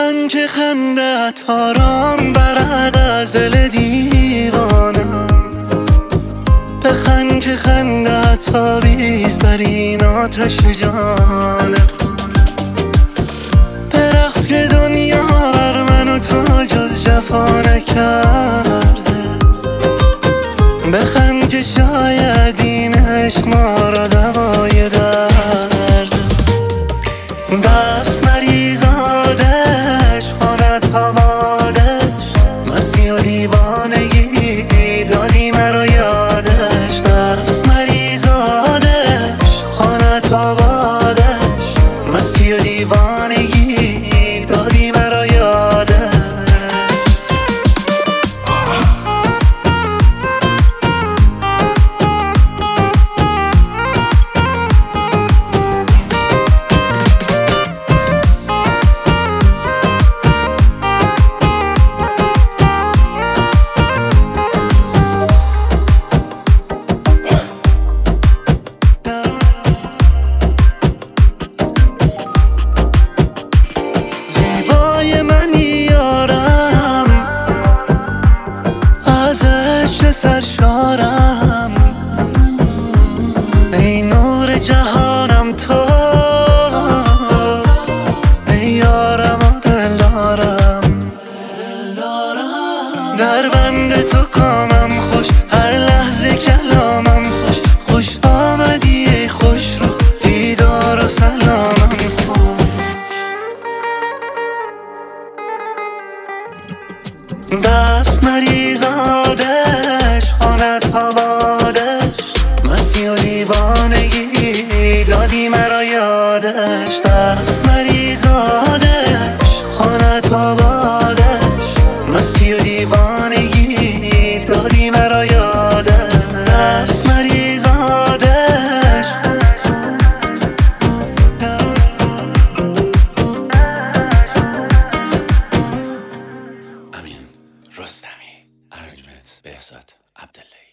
بخند که خندت آرام برد از دل دیوانم، بخند که خندت تابیز در این آتش جانم، برقص که دنیا بر من و تو جز جفا نکرده، بخند که شاید این عشق ما را دوای درده، دست مریض آدش خانت آبادش، مستی و دیوانگی دادی مرا یادش، دست مریض آدش خانت آبادش، مستی و دیوانگی دادی مرا یادش. سرشارم ای نور جهانم تو، ای یارم و دلدارم، در بند تو کامم خوش، هر لحظه کلامم خوش، خوش آمدی ای خوش رو دیدار و سلامم خوش، دست مریض آدش خانت آبادش، مستی و دیوانگی دادی مرا یادش، دست مریض آدش خانت آبادش، مستی و دیوانگی دادی مرا یادش، دست مریض آدش. امین رستمی، ارنجمنت بهزاد عبداللهی.